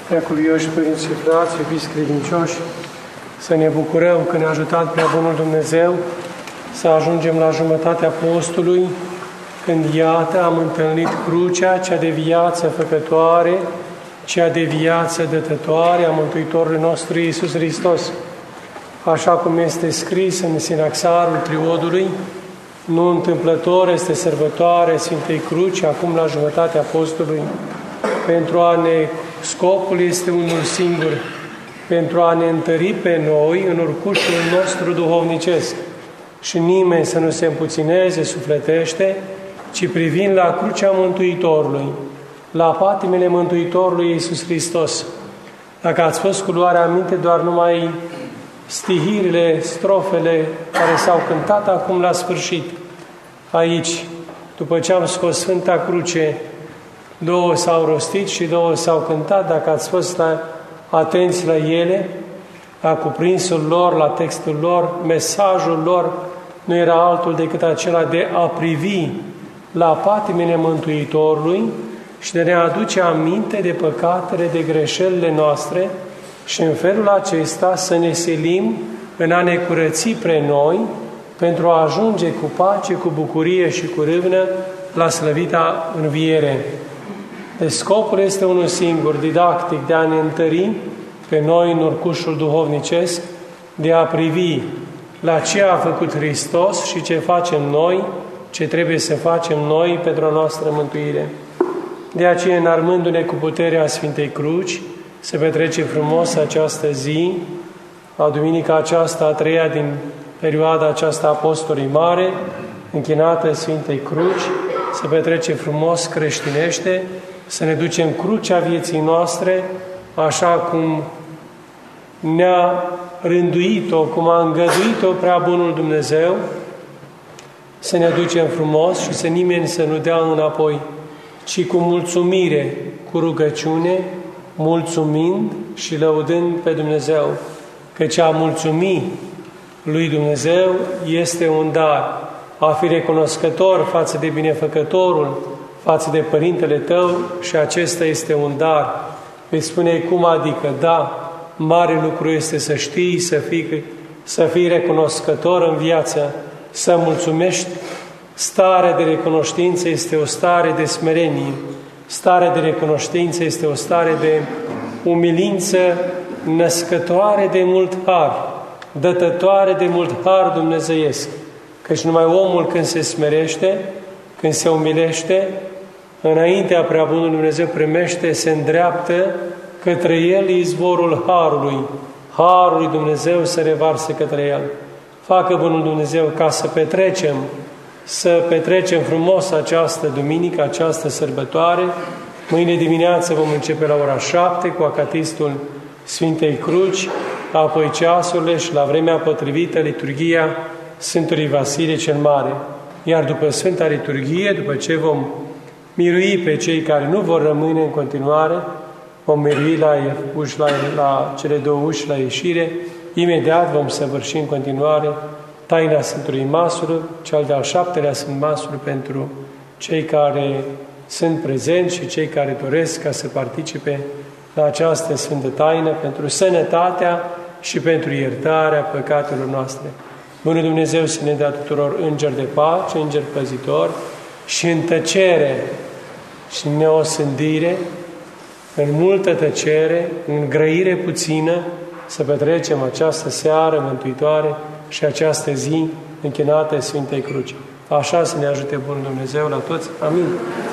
Preacuvioși Părinți și Frați, iubiți credincioși, să ne bucurăm că ne-a ajutat prea bunul Dumnezeu să ajungem la jumătatea postului, când, iată, am întâlnit crucea, cea de viață făcătoare, cea de viață dătătoare a Mântuitorului nostru Iisus Hristos. Așa cum este scris în sinaxarul triodului, nu întâmplător este sărbătoarea Sfintei Cruci, acum la jumătatea postului, scopul este unul singur, pentru a ne întări pe noi în urcușul nostru duhovnicesc și nimeni să nu se împuțineze sufletește, ci privind la crucea Mântuitorului, la patimile Mântuitorului Iisus Hristos. Dacă ați fost cu luarea aminte doar numai stihirile, strofele care s-au cântat acum la sfârșit, aici, după ce am scos Sfânta Cruce, 2 s-au rostit și 2 s-au cântat, dacă ați fost atenți la ele, la cuprinsul lor, la textul lor, mesajul lor nu era altul decât acela de a privi la patimile Mântuitorului și de a ne aduce aminte de păcatele, de greșelile noastre și în felul acesta să ne silim în a ne curăți pre noi pentru a ajunge cu pace, cu bucurie și cu râvnă la slăvita înviere. Deci scopul este unul singur, didactic, de a ne întări pe noi în urcușul duhovnicesc, de a privi la ce a făcut Hristos și ce facem noi, ce trebuie să facem noi pentru a noastră mântuire. De aceea, înarmându-ne cu puterea Sfintei Cruci, se petrece frumos această zi, la duminica aceasta, a treia din perioada aceasta a Postului Mare, închinată Sfintei Cruci, se petrece frumos creștinește, să ne ducem crucea vieții noastre, așa cum ne-a rânduit-o, cum a îngăduit-o prea bunul Dumnezeu, să ne ducem frumos și să nimeni să nu dea înapoi, ci cu mulțumire, cu rugăciune, mulțumind și lăudând pe Dumnezeu, căci a mulțumi lui Dumnezeu este un dar. A fi recunoscător față de binefăcătorul, față de Părintele tău și acesta este un dar. Îi spune cum adică, da, mare lucru este să știi, să fii recunoscător în viață, să mulțumești. Starea de recunoștință este o stare de smerenie, starea de recunoștință este o stare de umilință născătoare de mult har, dătătoare de mult har dumnezeiesc. Căci numai omul când se smerește, când se umilește, înaintea prea bunului Dumnezeu primește, se îndreaptă către el izvorul harului. Harul lui Dumnezeu se revarsă către el. Facă bunul Dumnezeu ca să petrecem frumos această duminică, această sărbătoare. Mâine dimineață vom începe la ora 7 cu acatistul Sfintei Cruci, apoi ceasurile și la vremea potrivită liturghia Sfântului Vasile cel Mare. Iar după Sfânta Liturghie, după ce vom mirui pe cei care nu vor rămâne în continuare, vom mirui la cele 2 uși la ieșire, imediat vom săvârși în continuare taina Sfântului Maslu, cel de-al 7-lea Sfânt Maslu pentru cei care sunt prezenți și cei care doresc ca să participe la această Sfântă Taină pentru sănătatea și pentru iertarea păcatelor noastre. Bunul Dumnezeu să ne dea tuturor îngeri de pace, îngeri păzitori și în tăcere și în neosândire, în multă tăcere, în grăire puțină, să petrecem această seară mântuitoare și această zi închinată Sfintei Cruci. Așa să ne ajute Bunul Dumnezeu la toți. Amin.